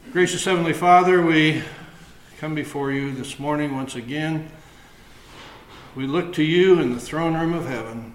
Gracious Heavenly Father, we come before you this morning once again. We look to you in the throne room of heaven.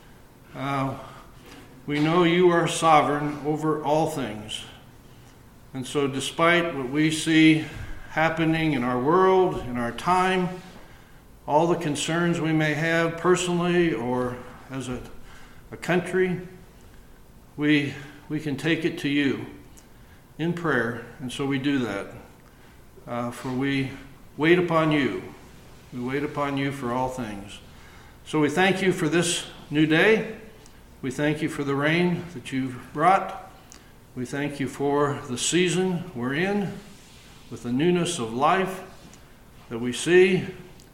We know you are sovereign over all things. And so despite what we see happening in our world, in our time, all the concerns we may have personally or as a country, we can take it to you in prayer, and so we do that. For we wait upon you. We wait upon you for all things. So we thank you for this new day. We thank you for the rain that you've brought. We thank you for the season we're in, with the newness of life that we see.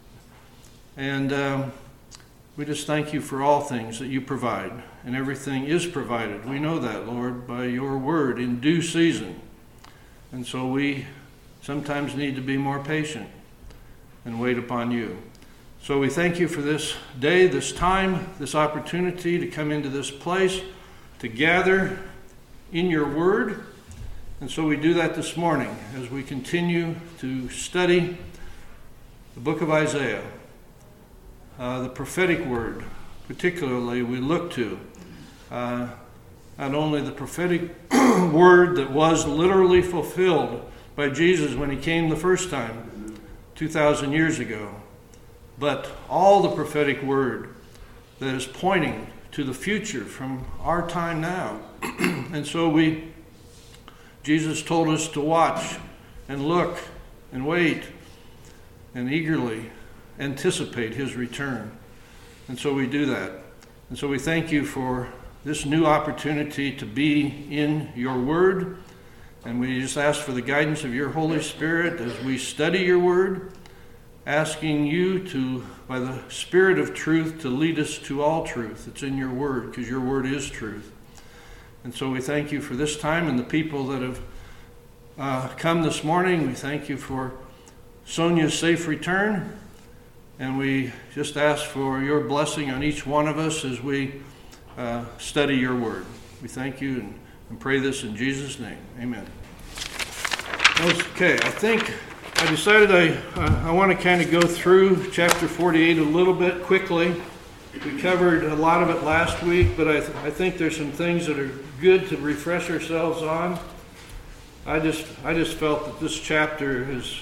And we just thank you for all things that you provide, and everything is provided. We know that, Lord, by your word in due season. And so we sometimes need to be more patient and wait upon you. So we thank you for this day, this time, this opportunity to come into this place, to gather in your word. And so we do that this morning as we continue to study the book of Isaiah. The prophetic word, particularly, we look to. Not only the prophetic word that was literally fulfilled by Jesus when he came the first time, 2,000 years ago, but all the prophetic word that is pointing to the future from our time now. And so Jesus told us to watch and look and wait and eagerly anticipate his return. And so we do that. And so we thank you for this new opportunity to be in your word. And we just ask for the guidance of your Holy Spirit as we study your word, asking you to, by the Spirit of truth, to lead us to all truth. It's in your word, because your word is truth. And so we thank you for this time and the people that have come this morning. We thank you for Sonia's safe return. And we just ask for your blessing on each one of us as we study your word. We thank you and pray this in Jesus' name. Amen. Okay, I decided I want to kind of go through chapter 48 a little bit quickly. We covered a lot of it last week, but I think there's some things that are good to refresh ourselves on. I just felt that this chapter is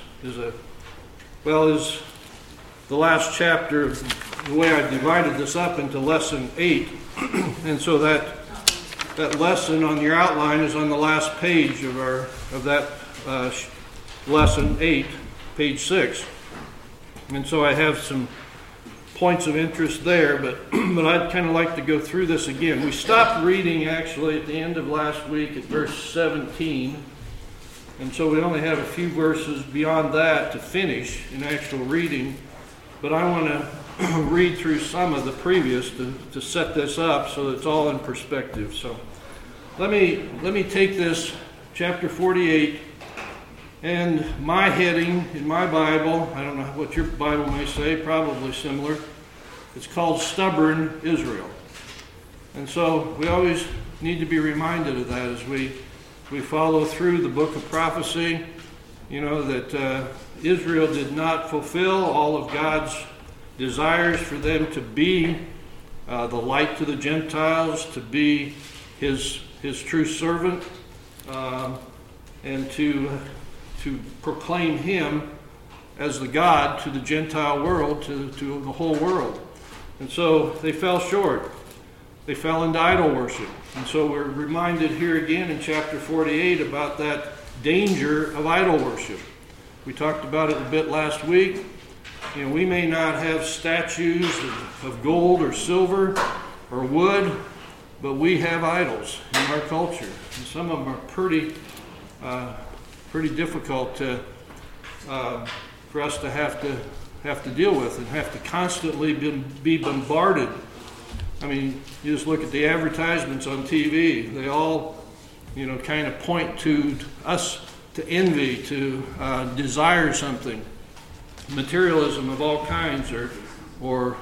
the last chapter, the way I divided this up into lesson 8. And so that lesson on your outline is on the last page of that lesson 8, page 6. And so I have some points of interest there, but I'd kind of like to go through this again. We stopped reading actually at the end of last week at verse 17. And so we only have a few verses beyond that to finish in actual reading. But I want to read through some of the previous to set this up so that it's all in perspective. So let me take this chapter 48 and my heading in my Bible. I don't know what your Bible may say, probably similar. It's called Stubborn Israel. And so we always need to be reminded of that as we follow through the book of prophecy. You know, that Israel did not fulfill all of God's desires for them to be the light to the Gentiles, to be his true servant, and to proclaim him as the God to the Gentile world, to the whole world. And so they fell short. They fell into idol worship. And so we're reminded here again in chapter 48 about that danger of idol worship. We talked about it a bit last week. You know, we may not have statues of gold or silver or wood, but we have idols in our culture. And some of them are pretty difficult for us to have to deal with and have to constantly be bombarded. I mean, you just look at the advertisements on TV. They all, kind of point to us to envy, to desire something, materialism of all kinds, or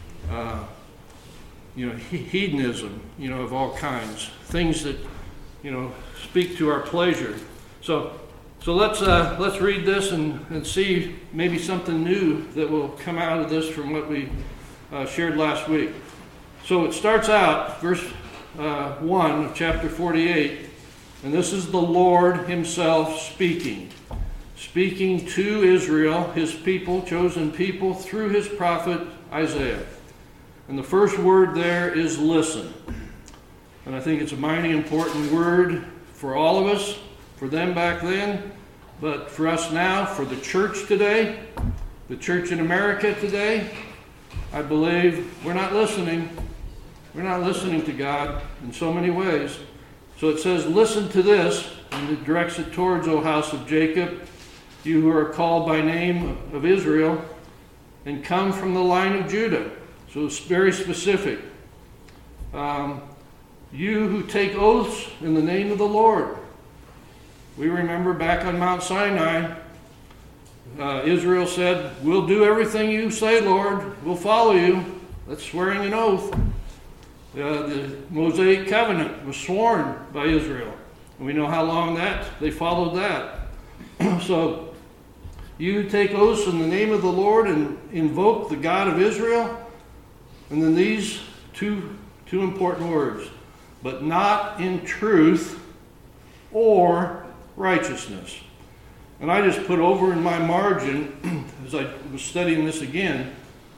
hedonism, of all kinds, things that, speak to our pleasure. So So let's read this and see maybe something new that will come out of this from what we shared last week. So it starts out, verse 1 of chapter 48, and this is the Lord himself speaking to Israel, his people, chosen people, through his prophet Isaiah. And the first word there is listen. And I think it's a mighty important word for all of us, for them back then, but for us now, for the church today, the church in America today. I believe we're not listening. We're not listening to God in so many ways. So it says, listen to this, and it directs it towards, O house of Jacob, you who are called by name of Israel, and come from the line of Judah. So it's very specific. You who take oaths in the name of the Lord. We remember back on Mount Sinai, Israel said, we'll do everything you say, Lord. We'll follow you. That's swearing an oath. The Mosaic covenant was sworn by Israel. And we know how long they followed that. So, you take oaths in the name of the Lord and invoke the God of Israel. And then these two important words. But not in truth or righteousness. And I just put over in my margin, as I was studying this again,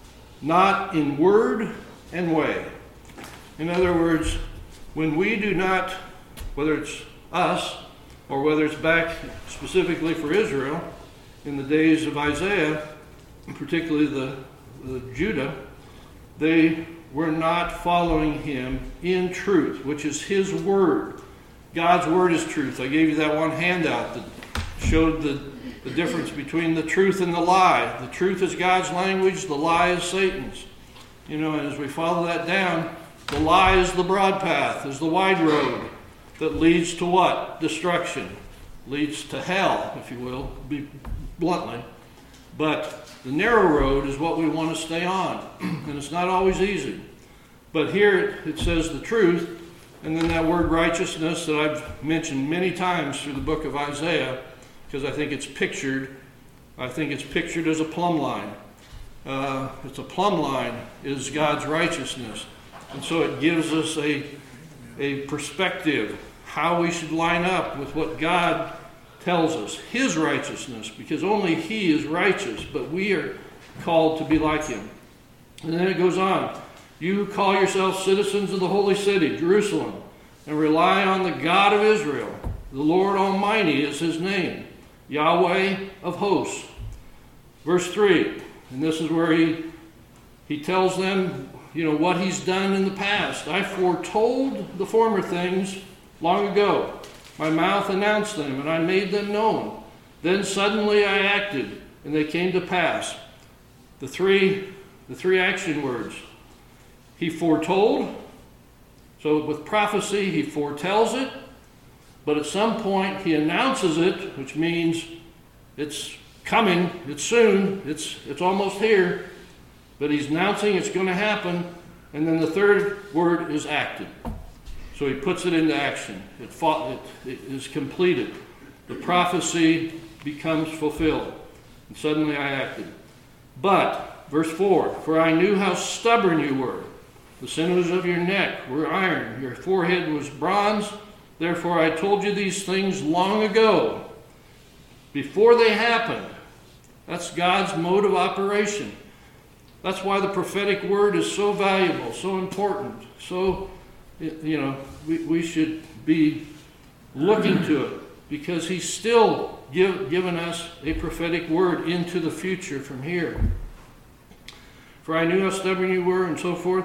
not in word and way. In other words, when we do not, whether it's us or whether it's back specifically for Israel, in the days of Isaiah, particularly the Judah, they were not following him in truth, which is his word. God's word is truth. I gave you that one handout that showed the difference between the truth and the lie. The truth is God's language, the lie is Satan's. And as we follow that down, the lie is the broad path, is the wide road that leads to what? Destruction. Leads to hell, if you will, bluntly. But the narrow road is what we want to stay on. And it's not always easy. But here it says the truth, and then that word righteousness that I've mentioned many times through the book of Isaiah, because I think it's pictured as a plumb line. It's a plumb line is God's righteousness. And so it gives us a perspective, how we should line up with what God tells us, his righteousness, because only he is righteous, but we are called to be like him. And then it goes on. You who call yourselves citizens of the holy city, Jerusalem, and rely on the God of Israel, the Lord Almighty is his name, Yahweh of hosts. Verse 3, and this is where he tells them, what he's done in the past. I foretold the former things long ago. My mouth announced them, and I made them known. Then suddenly I acted, and they came to pass. The three action words. He foretold. So with prophecy, he foretells it. But at some point, he announces it, which means it's coming, it's soon, it's almost here. But he's announcing it's going to happen. And then the third word is acted. So he puts it into action. It is completed. The prophecy becomes fulfilled. And suddenly I acted. But, verse 4, for I knew how stubborn you were. The sinews of your neck were iron. Your forehead was bronze. Therefore I told you these things long ago, before they happened. That's God's mode of operation. That's why the prophetic word is so valuable, so important. So, we should be looking to it, because he's still given us a prophetic word into the future from here. For I knew how stubborn you were, and so forth.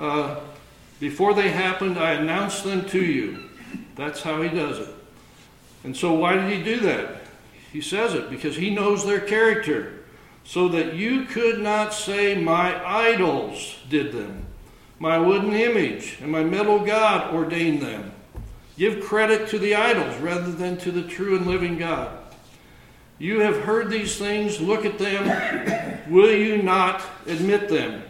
Before they happened, I announced them to you. That's how he does it. And so why did he do that? He says it because he knows their character, so that you could not say, my idols did them. My wooden image and my metal god ordained them. Give credit to the idols rather than to the true and living God. You have heard these things. Look at them. Will you not admit them?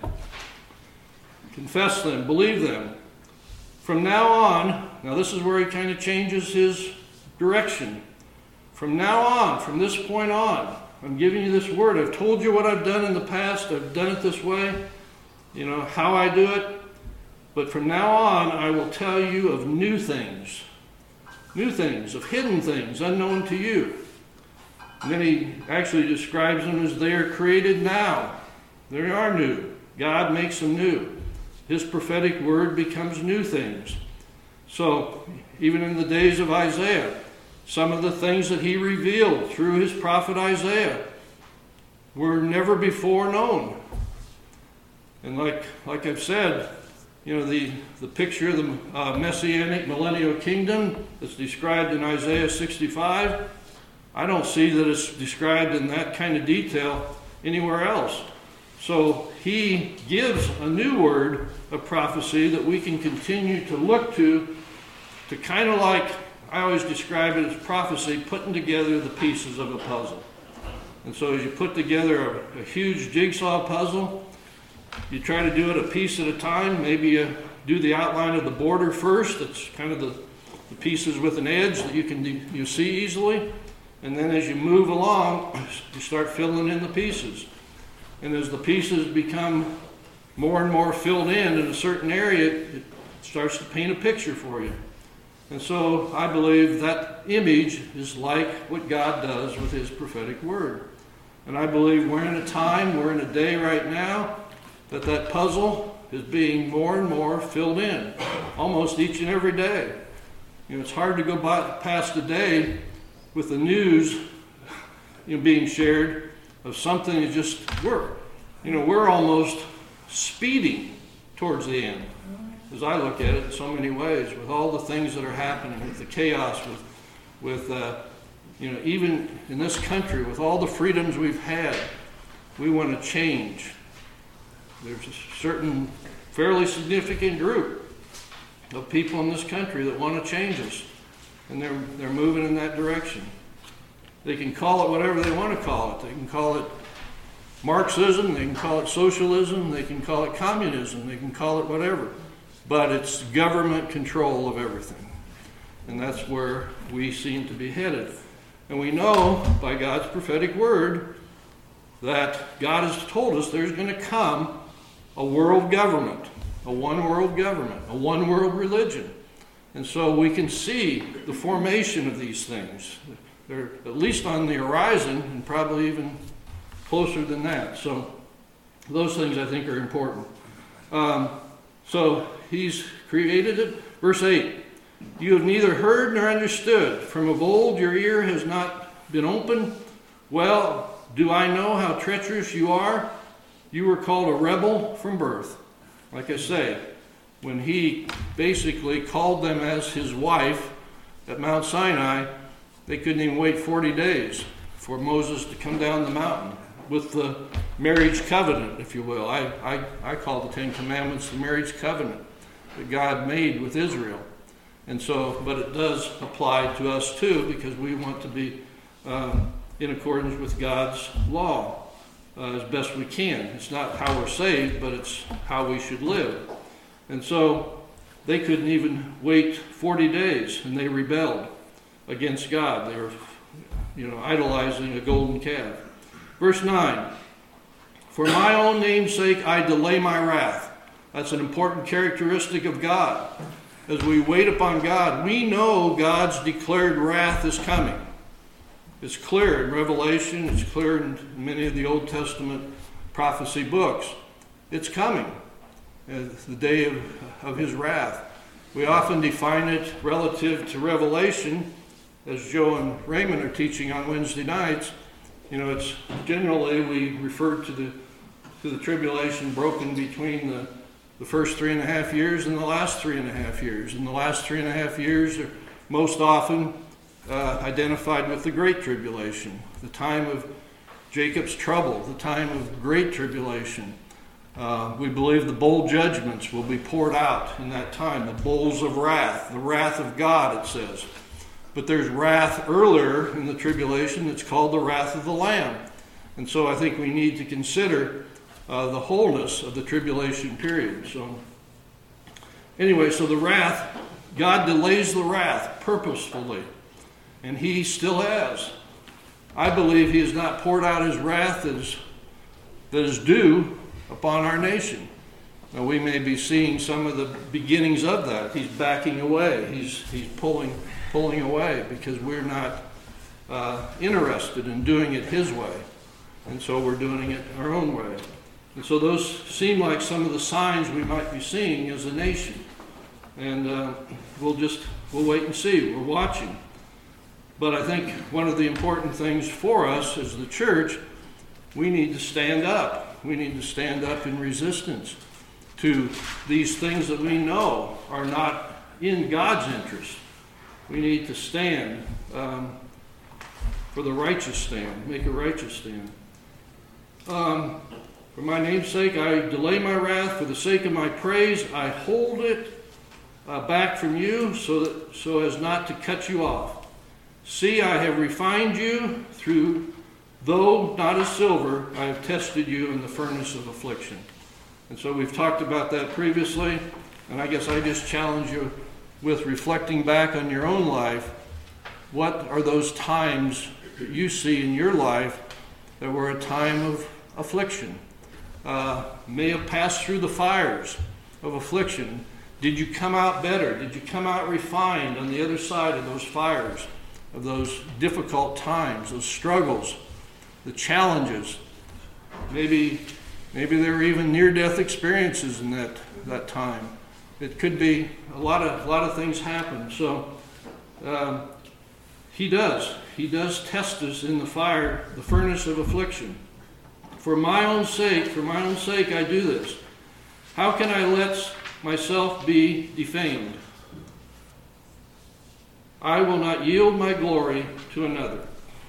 Confess them. Believe them. From now on, now this is where he kind of changes his direction. from now on, from this point on, I'm giving you this word. I've told you what I've done in the past. I've done it this way, how I do it. But from now on, I will tell you of new things, of hidden things, unknown to you. And then he actually describes them as they are created now. They are new. God makes them new. His prophetic word becomes new things. So, even in the days of Isaiah, some of the things that he revealed through his prophet Isaiah were never before known. And like I've said, the picture of the Messianic millennial kingdom that's described in Isaiah 65, I don't see that it's described in that kind of detail anywhere else. So he gives a new word of prophecy that we can continue to look to kind of like, I always describe it as prophecy, putting together the pieces of a puzzle. And so as you put together a huge jigsaw puzzle, you try to do it a piece at a time. Maybe you do the outline of the border first. That's kind of the pieces with an edge that you see easily. And then as you move along, you start filling in the pieces. And as the pieces become more and more filled in a certain area, it starts to paint a picture for you. And so I believe that image is like what God does with his prophetic word. And I believe we're in a day right now, that puzzle is being more and more filled in, almost each and every day. It's hard to go past a day with the news being shared of something that we're almost speeding towards the end. As I look at it in so many ways, with all the things that are happening, with the chaos, with even in this country, with all the freedoms we've had, we want to change. There's a certain fairly significant group of people in this country that want to change us, and they're moving in that direction. They can call it whatever they want to call it. They can call it Marxism, they can call it socialism, they can call it communism, they can call it whatever. But it's government control of everything. And that's where we seem to be headed. And we know by God's prophetic word that God has told us there's going to come a world government, a one world government, a one world religion. And so we can see the formation of these things. They're at least on the horizon and probably even closer than that. So those things I think are important. So he's created it. Verse 8, you have neither heard nor understood. From of old your ear has not been opened. Well, do I know how treacherous you are? You were called a rebel from birth. Like I say, when he basically called them as his wife at Mount Sinai, they couldn't even wait 40 days for Moses to come down the mountain with the marriage covenant, if you will. I call the Ten Commandments the marriage covenant that God made with Israel. And so, but it does apply to us too, because we want to be in accordance with God's law as best we can. It's not how we're saved, but it's how we should live. And so they couldn't even wait 40 days, and they rebelled against God. They were, idolizing a golden calf. Verse 9, for my own name's sake I delay my wrath. That's an important characteristic of God. As we wait upon God, we know God's declared wrath is coming. It's clear in Revelation, it's clear in many of the Old Testament prophecy books. It's coming, the day of his wrath. We often define it relative to Revelation, as Joe and Raymond are teaching on Wednesday nights. It's generally we refer to the tribulation broken between the first 3.5 years and the last 3.5 years. And the last 3.5 years are most often identified with the Great Tribulation, the time of Jacob's trouble, the time of great tribulation. We believe the bowl judgments will be poured out in that time, the bowls of wrath, the wrath of God, it says. But there's wrath earlier in the tribulation that's called the wrath of the Lamb. And so I think we need to consider the wholeness of the tribulation period. So anyway, so the wrath, God delays the wrath purposefully. and he still has. I believe he has not poured out his wrath that is due upon our nation. Now, we may be seeing some of the beginnings of that. He's backing away. He's pulling away because we're not interested in doing it his way. And so we're doing it our own way. And so those seem like some of the signs we might be seeing as a nation. And we'll wait and see. We're watching. But I think one of the important things for us as the church, we need to stand up. We need to stand up in resistance to these things that we know are not in God's interest. We need to stand for the righteous stand, make a righteous stand. For my name's sake, I delay my wrath. For the sake of my praise, I hold it back from you so as not to cut you off. See, I have refined you through, though not as silver, I have tested you in the furnace of affliction. And so we've talked about that previously, and I guess I just challenge you with reflecting back on your own life. What are those times that you see in your life that were a time of affliction? May have passed through the fires of affliction. Did you come out better? Did you come out refined on the other side of those fires, of those difficult times, those struggles, the challenges? Maybe there were even near-death experiences in that time. It could be a lot of things happen. So he does test us in the fire, the furnace of affliction. For my own sake, I do this. How can I let myself be defamed? I will not yield my glory to another.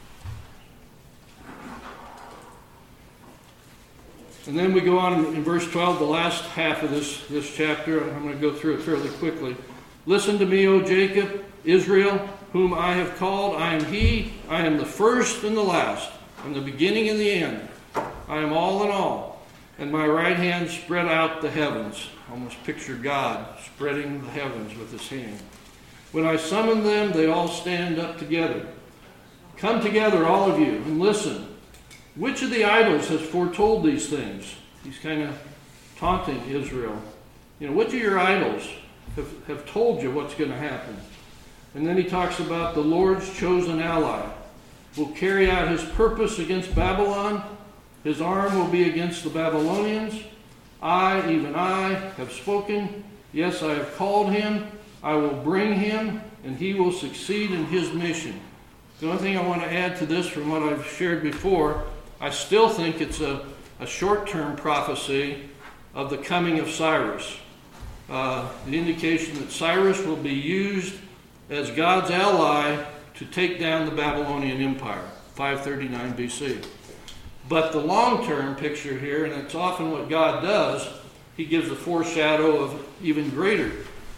And then we go on in verse 12, the last half of this chapter. I'm going to go through it fairly quickly. Listen to me, O Jacob, Israel, whom I have called. I am he. I am the first and the last. I'm the beginning and the end. I am all in all. And my right hand spread out the heavens. Almost picture God spreading the heavens with his hand. When I summon them, they all stand up together. Come together, all of you, and listen. Which of the idols has foretold these things? He's kind of taunting Israel. Which of your idols have told you what's going to happen? And then he talks about the Lord's chosen ally will carry out his purpose against Babylon. His arm will be against the Babylonians. I, even I, have spoken. Yes, I have called him. I will bring him, and he will succeed in his mission. The only thing I want to add to this from what I've shared before, I still think it's a short-term prophecy of the coming of Cyrus. The indication that Cyrus will be used as God's ally to take down the Babylonian Empire, 539 BC. But the long-term picture here, and it's often what God does, he gives a foreshadow of even greater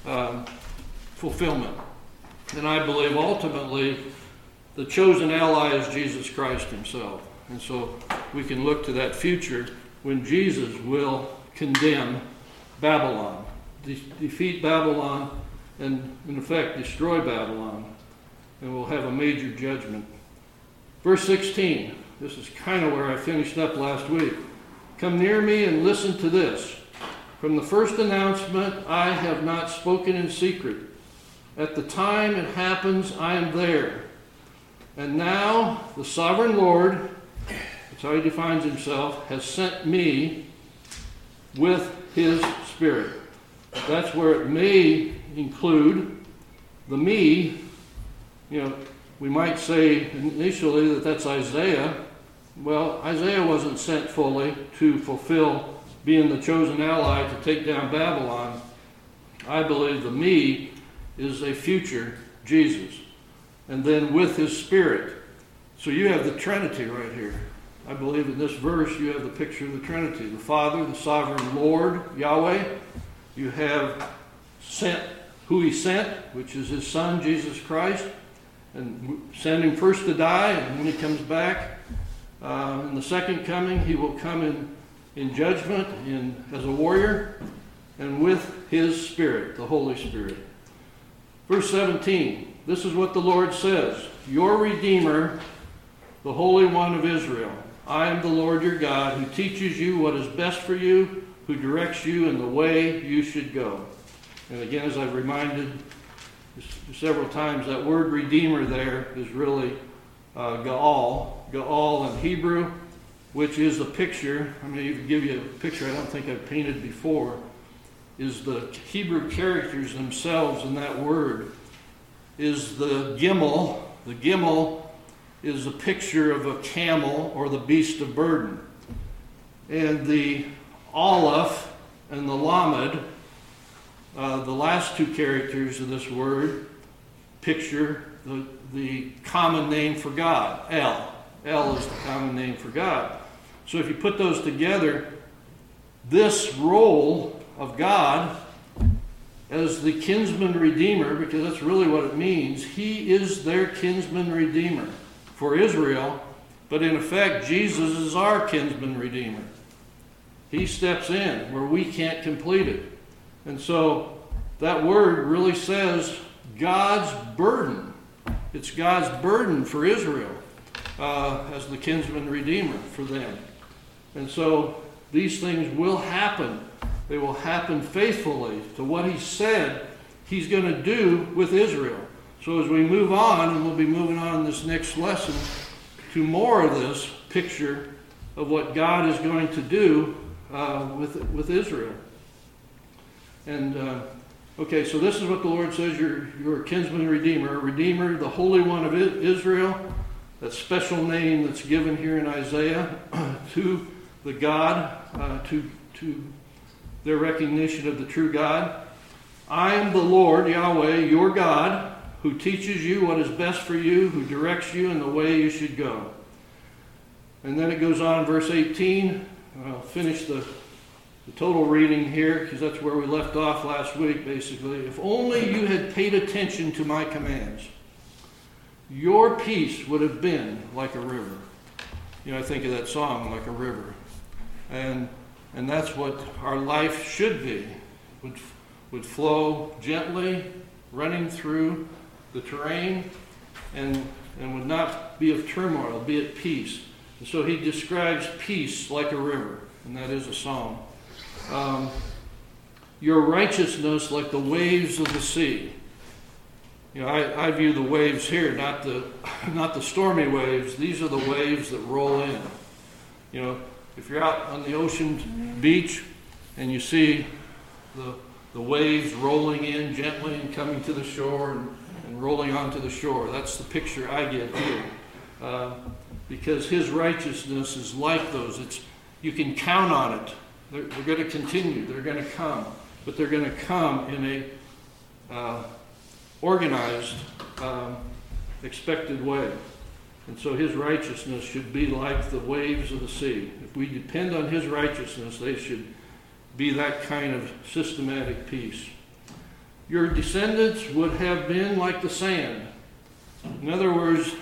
fulfillment. And I believe ultimately the chosen ally is Jesus Christ himself. And so we can look to that future when Jesus will condemn Babylon, defeat Babylon, and in effect destroy Babylon. And we'll have a major judgment. Verse 16, this is kind of where I finished up last week. Come near me and listen to this. From the first announcement, I have not spoken in secret. At the time it happens, I am there. And now the sovereign Lord, that's how he defines himself, has sent me with his Spirit. That's where it may include the me. We might say initially that that's Isaiah. Well, Isaiah wasn't sent fully to fulfill being the chosen ally to take down Babylon. I believe the me is a future Jesus. And then with his Spirit. So you have the Trinity right here. I believe in this verse you have the picture of the Trinity. The Father, the sovereign Lord, Yahweh. You have sent who he sent, which is his Son, Jesus Christ. And send him first to die, and when he comes back in the second coming, he will come in judgment as a warrior and with his Spirit, the Holy Spirit. Verse 17, this is what the Lord says. Your Redeemer, the Holy One of Israel. I am the Lord your God, who teaches you what is best for you, who directs you in the way you should go. And again, as I've reminded several times, that word Redeemer there is really Gaal. Gaal in Hebrew, which is a picture. I'm going to give you a picture I don't think I've painted before, is the Hebrew characters themselves in that word is the Gimel. The Gimel is a picture of a camel or the beast of burden. And the Aleph and the Lamed, the last two characters of this word, picture the common name for God, El. El is the common name for God. So if you put those together, this role of God as the kinsman redeemer, because that's really what it means, he is their kinsman redeemer for Israel, but in effect, Jesus is our kinsman redeemer. He steps in where we can't complete it. And so that word really says God's burden. It's God's burden for Israel as the kinsman redeemer for them. And so these things will happen. They will happen faithfully to what he said he's going to do with Israel. So as we move on, and we'll be moving on in this next lesson to more of this picture of what God is going to do with Israel. And okay, so this is what the Lord says: you're a kinsman redeemer, the Holy One of Israel. That special name that's given here in Isaiah to the God, to their recognition of the true God. I am the Lord, Yahweh, your God, who teaches you what is best for you, who directs you in the way you should go. And then it goes on, verse 18. I'll finish the total reading here, because that's where we left off last week, basically. If only you had paid attention to my commands, your peace would have been like a river. You know, I think of that song, Like a River. And that's what our life should be. Would flow gently, running through the terrain, and would not be of turmoil, be at peace. And so he describes peace like a river, and that is a song. Your righteousness like the waves of the sea. You know, I view the waves here, not the stormy waves. These are the waves that roll in. You know, if you're out on the ocean beach and you see the waves rolling in gently and coming to the shore and rolling onto the shore, that's the picture I get here. Because his righteousness is like those. You can count on it. They're going to continue. They're going to come. But they're going to come in a organized, expected way. And so his righteousness should be like the waves of the sea. If we depend on his righteousness, they should be that kind of systematic peace. Your descendants would have been like the sand. In other words,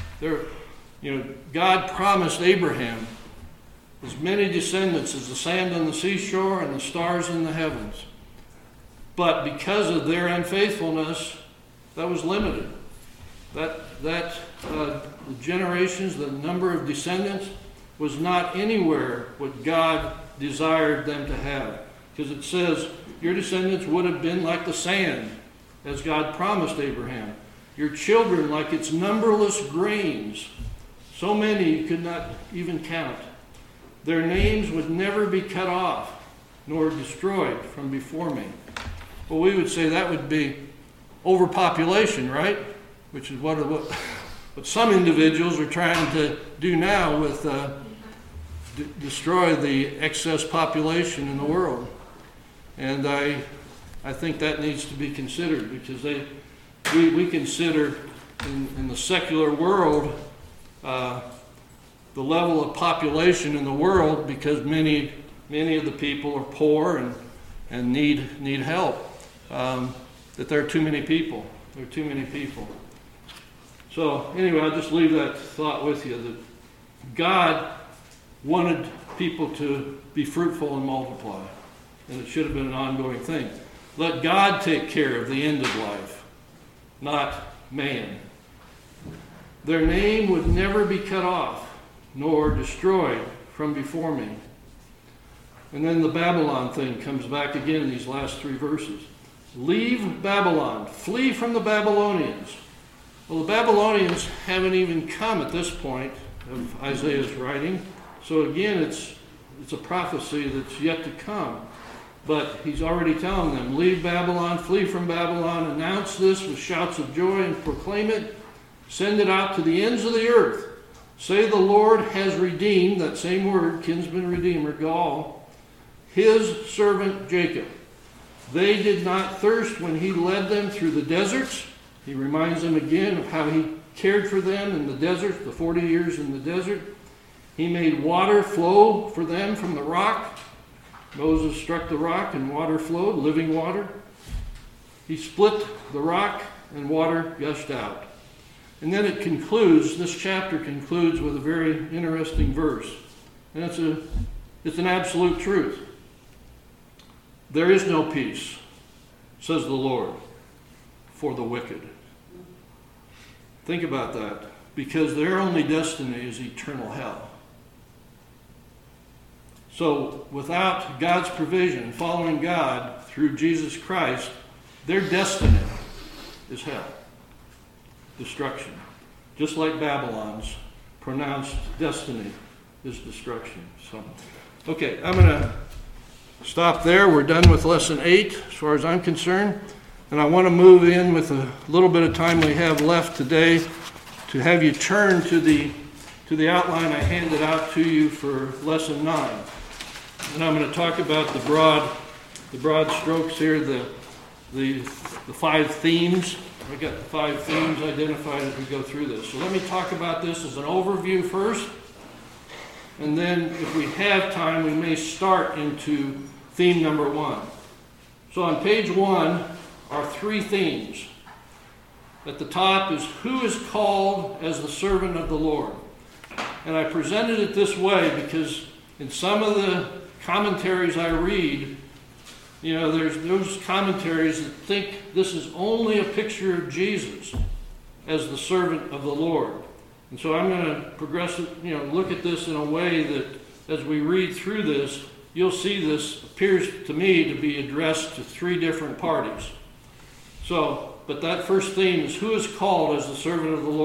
God promised Abraham as many descendants as the sand on the seashore and the stars in the heavens. But because of their unfaithfulness, that was limited. The generations, the number of descendants, was not anywhere what God desired them to have. Because it says, your descendants would have been like the sand, as God promised Abraham. Your children like its numberless grains, so many you could not even count. Their names would never be cut off, nor destroyed from before me. Well, we would say that would be overpopulation, right? Which is what some individuals are trying to do now with destroy the excess population in the world. And I think that needs to be considered, because we consider in the secular world the level of population in the world, because many of the people are poor and need help, that there are too many people. There are too many people. So anyway, I'll just leave that thought with you, that God wanted people to be fruitful and multiply, and it should have been an ongoing thing. Let God take care of the end of life, not man. Their name would never be cut off, nor destroyed from before me. And then the Babylon thing comes back again in these last 3 verses. Leave Babylon, flee from the Babylonians. Well, the Babylonians haven't even come at this point of Isaiah's writing. So again, it's a prophecy that's yet to come. But he's already telling them, leave Babylon, flee from Babylon, announce this with shouts of joy and proclaim it. Send it out to the ends of the earth. Say the Lord has redeemed, that same word, kinsman redeemer, Gaal, his servant Jacob. They did not thirst when he led them through the deserts. He reminds them again of how he cared for them in the desert, the 40 years in the desert. He made water flow for them from the rock. Moses struck the rock and water flowed, living water. He split the rock and water gushed out. And then it concludes, this chapter concludes with a very interesting verse. And it's an absolute truth. There is no peace, says the Lord, for the wicked. Think about that, because their only destiny is eternal hell. So without God's provision, following God through Jesus Christ, their destiny is hell, destruction. Just like Babylon's pronounced destiny is destruction. So, okay, I'm going to stop there. We're done with lesson 8 as far as I'm concerned. And I want to move in with a little bit of time we have left today to have you turn to the outline I handed out to you for lesson 9. And I'm going to talk about the broad strokes here, the 5 themes. I got the 5 themes identified as we go through this. So let me talk about this as an overview first. And then if we have time, we may start into theme number 1. So on page 1 are 3 themes. At the top is who is called as the servant of the Lord. And I presented it this way because in some of the commentaries I read, there's those commentaries that think this is only a picture of Jesus as the servant of the Lord. And so I'm going to look at this in a way that as we read through this, you'll see this appears to me to be addressed to 3 different parties. So, but that first theme is who is called as the servant of the Lord, ?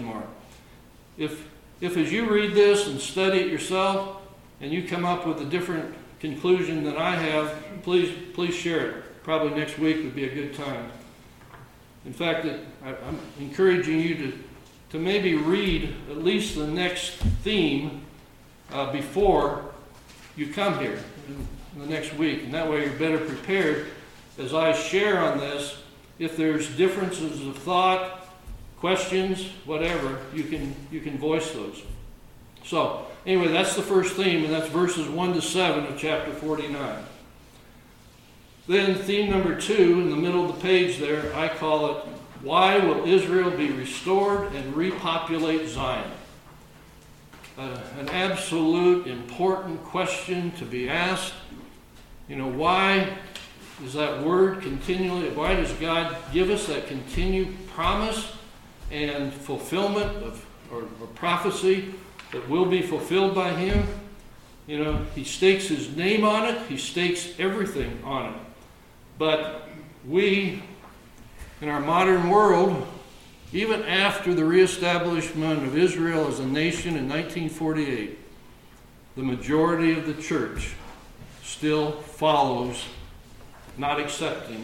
If as you read this and study it yourself, and you come up with a different conclusion than I have, please share it. Probably next week would be a good time. In fact, I'm encouraging you to maybe read at least the next theme before you come here in the next week. And that way you're better prepared as I share on this. If there's differences of thought, questions, whatever, you can voice those. So, anyway, that's the first theme, and that's verses 1 to 7 of chapter 49. Then theme number 2, in the middle of the page there, I call it, Why Will Israel Be Restored and Repopulate Zion? An absolute important question to be asked. Why is that word continually, why does God give us that continued promise and fulfillment or prophecy that will be fulfilled by Him? He stakes His name on it. He stakes everything on it. But we, in our modern world, even after the reestablishment of Israel as a nation in 1948, the majority of the church still follows, not accepting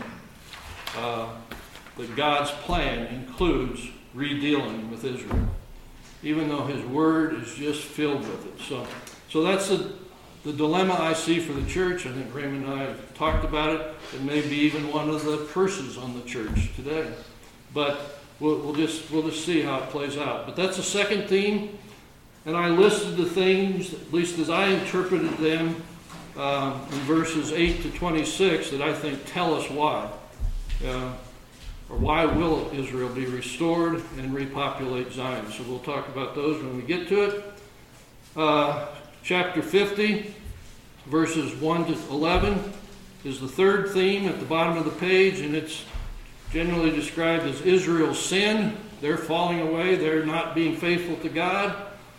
that God's plan includes redealing with Israel, even though His Word is just filled with it. So that's the dilemma I see for the church. I think Raymond and I have talked about it. It may be even one of the curses on the church today. But we'll just see how it plays out. But that's the second theme. And I listed the things, at least as I interpreted them, in verses 8 to 26 that I think tell us why. Or why will Israel be restored and repopulate Zion? So we'll talk about those when we get to it. Chapter 50, verses 1 to 11, is the third theme at the bottom of the page, and it's generally described as Israel's sin. They're falling away. They're not being faithful to God.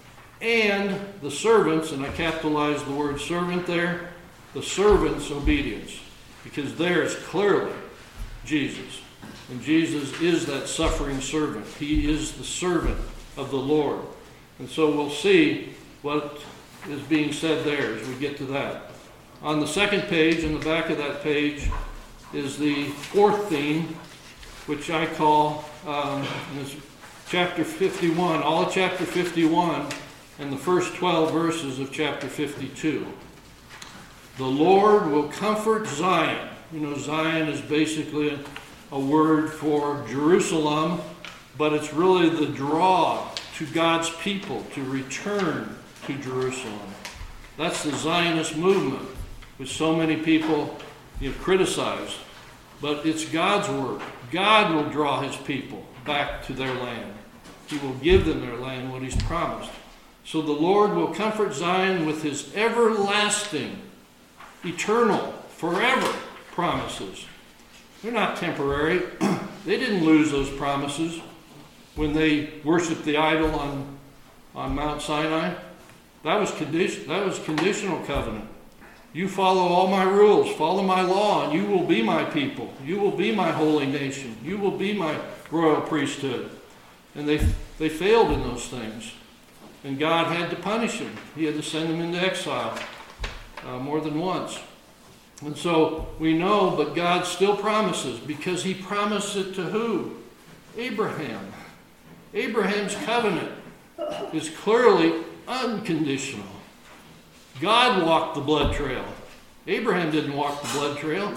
And the servants, and I capitalized the word servant there, the servant's obedience. Because there is clearly Jesus. And Jesus is that suffering servant. He is the servant of the Lord. And so we'll see what is being said there as we get to that. On the second page, in the back of that page, is the fourth theme, which I call, in this chapter 51, all of chapter 51, and the first 12 verses of chapter 52. The Lord will comfort Zion. You know, Zion is basically a word for Jerusalem, but it's really the draw to God's people to return to Jerusalem. That's the Zionist movement, which so many people criticize. But it's God's work. God will draw his people back to their land. He will give them their land, what he's promised. So the Lord will comfort Zion with his everlasting, eternal, forever promises. They're not temporary. They didn't lose those promises when they worshiped the idol on Mount Sinai. That was conditional covenant. You follow all my rules, follow my law, and you will be my people. You will be my holy nation. You will be my royal priesthood. And they failed in those things. And God had to punish them. He had to send them into exile more than once. And so we know, but God still promises, because he promised it to who? Abraham. Abraham's covenant is clearly unconditional. God walked the blood trail. Abraham didn't walk the blood trail.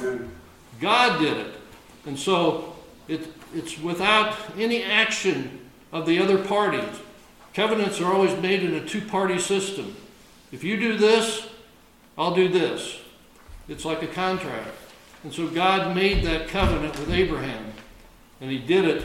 God did it. And so it's without any action of the other parties. Covenants are always made in a two-party system. If you do this, I'll do this. It's like a contract. And so God made that covenant with Abraham. And he did it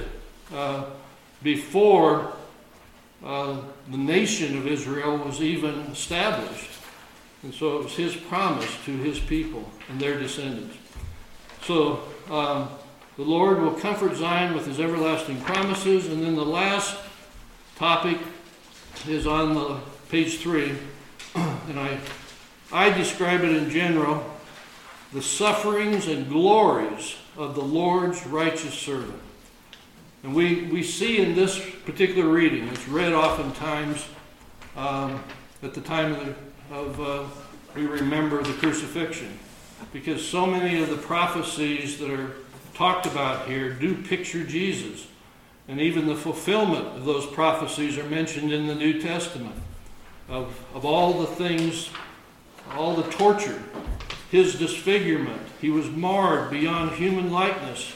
before the nation of Israel was even established. And so it was his promise to his people and their descendants. So the Lord will comfort Zion with his everlasting promises. And then the last topic is on page 3. And I describe it in general, the sufferings and glories of the Lord's righteous servant. And we see in this particular reading, it's read oftentimes at the time we remember the crucifixion, because so many of the prophecies that are talked about here do picture Jesus. And even the fulfillment of those prophecies are mentioned in the New Testament, of all the things, all the torture, his disfigurement. He was marred beyond human likeness.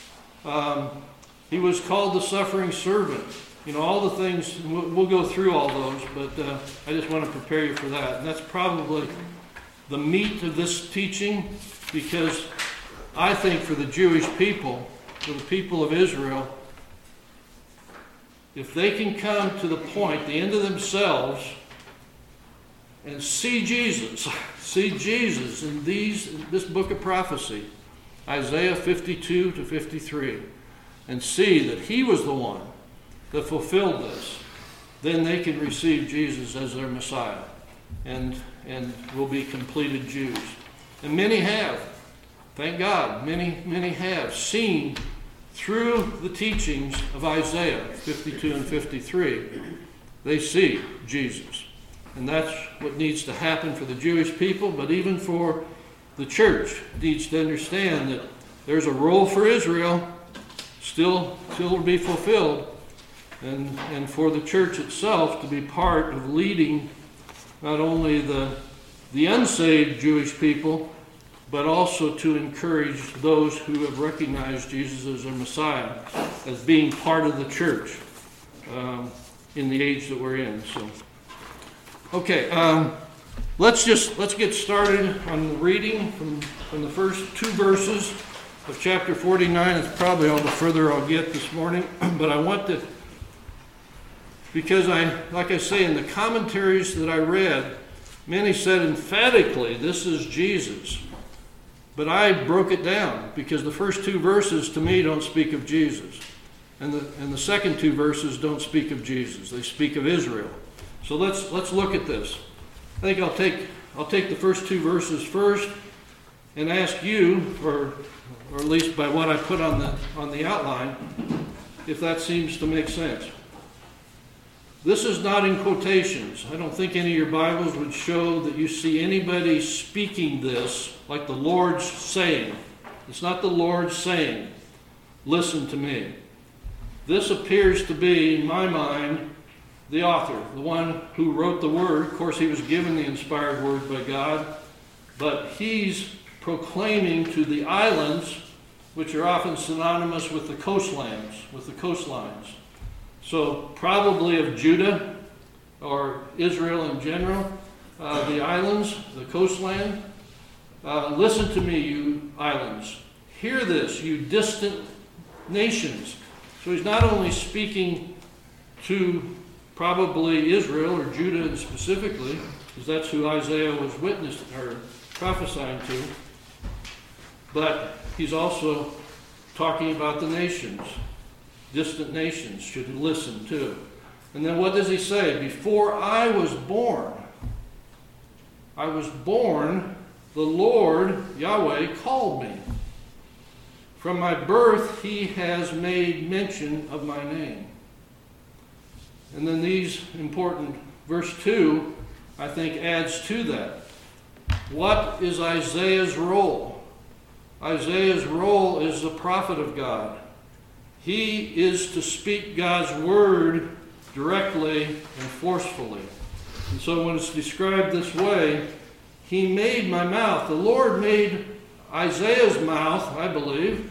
He was called the suffering servant. You know, all the things, we'll go through all those, but I just want to prepare you for that. And that's probably the meat of this teaching, because I think for the Jewish people, for the people of Israel, if they can come to the point, the end of themselves, and see Jesus in this book of prophecy, Isaiah 52 to 53, and see that he was the one that fulfilled this, then they can receive Jesus as their Messiah and will be completed Jews. And many have, thank God, many have seen through the teachings of Isaiah 52 and 53, they see Jesus. And that's what needs to happen for the Jewish people, but even for the church needs to understand that there's a role for Israel still to be fulfilled, and for the church itself to be part of leading not only the unsaved Jewish people, but also to encourage those who have recognized Jesus as their Messiah as being part of the church in the age that we're in. So, okay, let's get started on the reading from the first 2 verses of chapter 49. It's probably all the further I'll get this morning, but I want to, because like I say, in the commentaries that I read, many said emphatically, this is Jesus. But I broke it down because the first two verses to me don't speak of Jesus. And the second two verses don't speak of Jesus. They speak of Israel. So let's look at this. I think I'll take the first two verses first and ask you, or at least by what I put on the outline, if that seems to make sense. This is not in quotations. I don't think any of your Bibles would show that you see anybody speaking this like the Lord's saying. It's not the Lord saying, listen to me. This appears to be, in my mind, the author, the one who wrote the word. Of course, he was given the inspired word by God, but he's proclaiming to the islands, which are often synonymous with the coastlines. So probably of Judah or Israel in general, the islands, the coastland. Listen to me, you islands. Hear this, you distant nations. So he's not only speaking to probably Israel or Judah specifically, because that's who Isaiah was witnessing or prophesying to, but he's also talking about the nations. Distant nations should listen too. And then what does he say? Before I was born, the Lord, Yahweh, called me. From my birth he has made mention of my name. And then these important, verse 2, I think adds to that. What is Isaiah's role? Isaiah's role is the prophet of God. He is to speak God's word directly and forcefully. And so when it's described this way, he made my mouth. The Lord made Isaiah's mouth, I believe,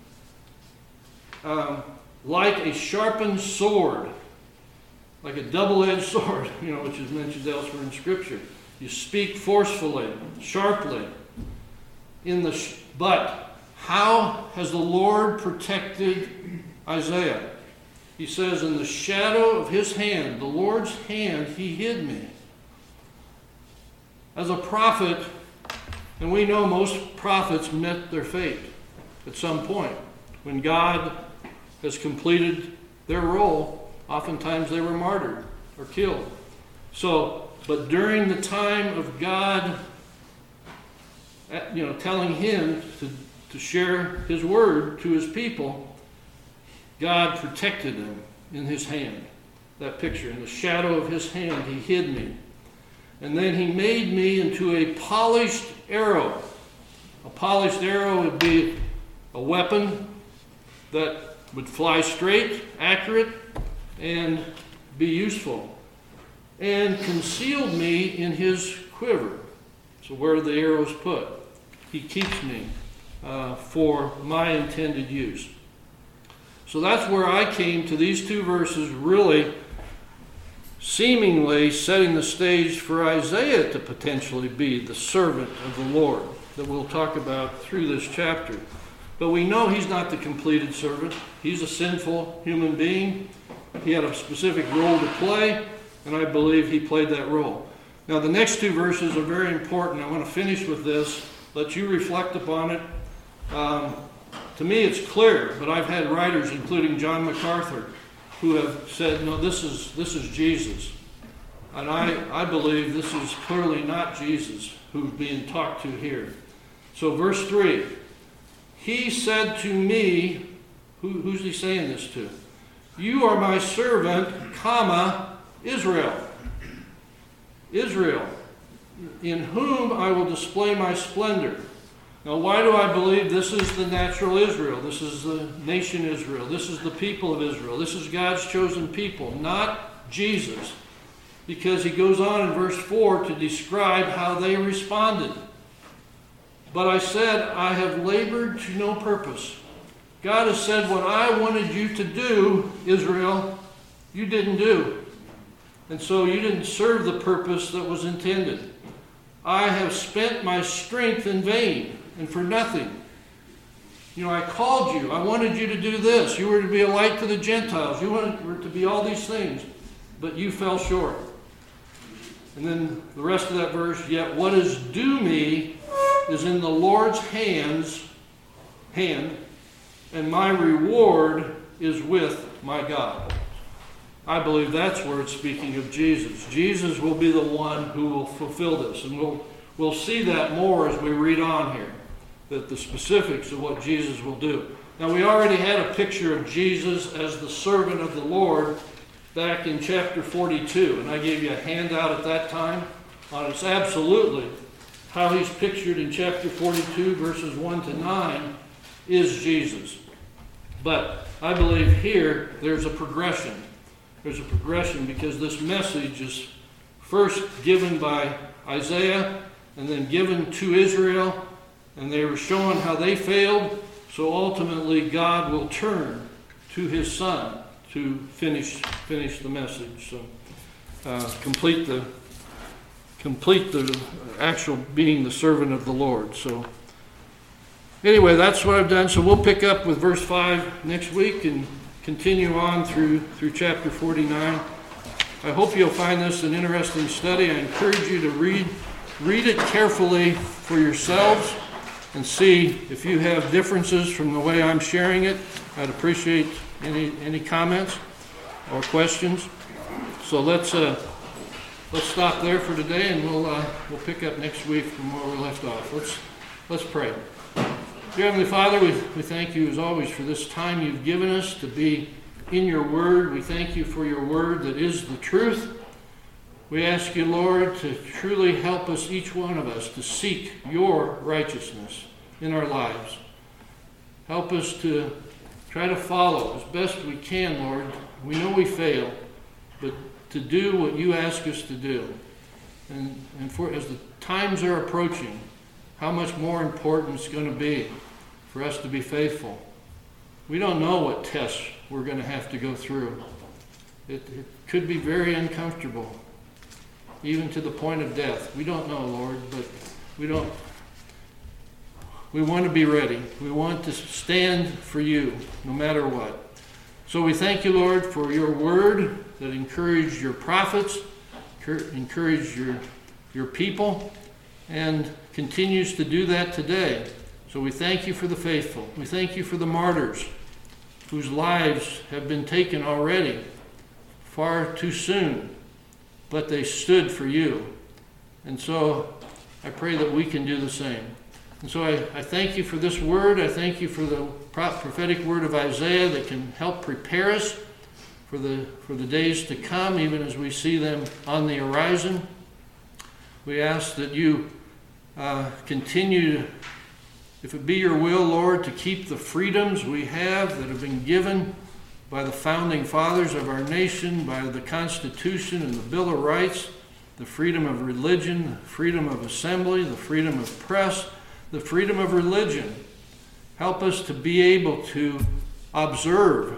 like a sharpened sword, like a double-edged sword, which is mentioned elsewhere in Scripture. You speak forcefully, sharply. But how has the Lord protected Isaiah? He says, in the shadow of his hand, the Lord's hand, he hid me. As a prophet, and we know most prophets met their fate at some point. When God has completed their role, oftentimes they were martyred or killed. But during the time of God, telling him to share his word to his people, God protected them in his hand. That picture, in the shadow of his hand, he hid me. And then he made me into a polished arrow. A polished arrow would be a weapon that would fly straight, accurate, and be useful. And concealed me in his quiver. So where the arrow's put, he keeps me for my intended use. So that's where I came to these two verses, really seemingly setting the stage for Isaiah to potentially be the servant of the Lord that we'll talk about through this chapter. But we know he's not the completed servant. He's a sinful human being. He had a specific role to play, and I believe he played that role. Now the next two verses are very important. I want to finish with this, let you reflect upon it. To me it's clear, but I've had writers, including John MacArthur, who have said, no, this is Jesus. And I believe this is clearly not Jesus who's being talked to here. So verse 3, he said to me, who's he saying this to? You are my servant, Israel. Israel, in whom I will display my splendor. Now, why do I believe this is the natural Israel? This is the nation Israel. This is the people of Israel. This is God's chosen people, not Jesus. Because he goes on in verse 4 to describe how they responded. But I said, I have labored to no purpose. God has said, what I wanted you to do, Israel, you didn't do. And so you didn't serve the purpose that was intended. I have spent my strength in vain and for nothing. I called you. I wanted you to do this. You were to be a light to the Gentiles. You were to be all these things. But you fell short. And then the rest of that verse, yet what is due me is in the Lord's hand, and my reward is with my God. I believe that's where it's speaking of Jesus. Jesus will be the one who will fulfill this. And we'll see that more as we read on here, that the specifics of what Jesus will do. Now, we already had a picture of Jesus as the servant of the Lord back in chapter 42. And I gave you a handout at that time on it's absolutely how he's pictured in chapter 42, verses 1 to 9, is Jesus. But I believe here there's a progression. There's a progression because this message is first given by Isaiah and then given to Israel, and they were showing how they failed, so ultimately God will turn to his Son to finish the message. So complete the actual being the servant of the Lord. So anyway, that's what I've done. So we'll pick up with verse 5 next week and continue on through chapter 49. I hope you'll find this an interesting study. I encourage you to read it carefully for yourselves and see if you have differences from the way I'm sharing it. I'd appreciate any comments or questions. So let's stop there for today, and we'll pick up next week from where we left off. Let's pray. Dear Heavenly Father, we thank you as always for this time you've given us to be in your word. We thank you for your word that is the truth. We ask you, Lord, to truly help us, each one of us, to seek your righteousness in our lives. Help us to try to follow as best we can, Lord. We know we fail, but to do what you ask us to do. And as the times are approaching, how much more important it's going to be for us to be faithful. We don't know what tests we're going to have to go through. It could be very uncomfortable, even to the point of death. We don't know, Lord, but we want to be ready. We want to stand for you no matter what. So we thank you, Lord, for your word that encouraged your prophets, encouraged your people, and continues to do that today. So we thank you for the faithful. We thank you for the martyrs whose lives have been taken already far too soon, but they stood for you. And so I pray that we can do the same. And so I thank you for this word. I thank you for the prophetic word of Isaiah that can help prepare us for the days to come, even as we see them on the horizon. We ask that you continue, if it be your will, Lord, to keep the freedoms we have that have been given by the founding fathers of our nation, by the Constitution and the Bill of Rights, the freedom of religion, the freedom of assembly, the freedom of press, the freedom of religion. Help us to be able to observe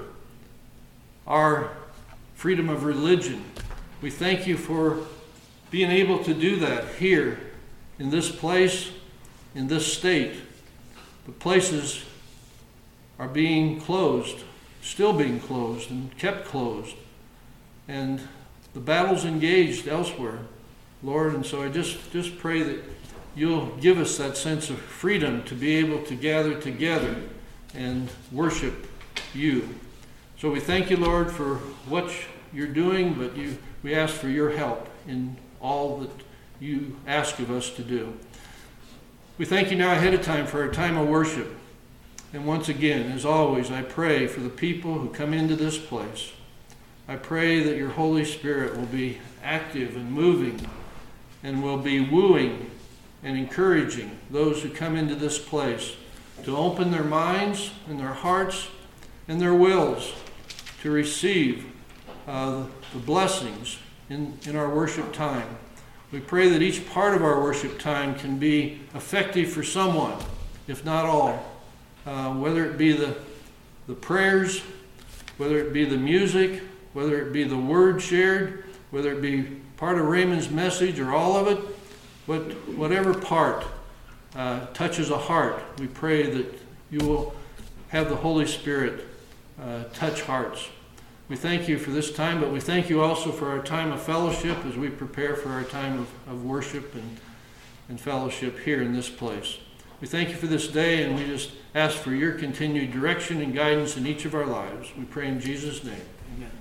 our freedom of religion. We thank you for being able to do that here in this place, in this state. But places are being closed, still being closed and kept closed. And the battle's engaged elsewhere, Lord. And so I just pray that you'll give us that sense of freedom to be able to gather together and worship you. So we thank you, Lord, for what you're doing, but we ask for your help in all that you ask of us to do. We thank you now ahead of time for our time of worship. And once again, as always, I pray for the people who come into this place. I pray that your Holy Spirit will be active and moving and will be wooing and encouraging those who come into this place to open their minds and their hearts and their wills to receive the blessings in our worship time. We pray that each part of our worship time can be effective for someone, if not all, whether it be the prayers, whether it be the music, whether it be the word shared, whether it be part of Raymond's message or all of it, but whatever part touches a heart, we pray that you will have the Holy Spirit touch hearts. We thank you for this time, but we thank you also for our time of fellowship as we prepare for our time of worship. and fellowship here in this place. We thank you for this day, and we just ask for your continued direction and guidance in each of our lives. We pray in Jesus' name. Amen.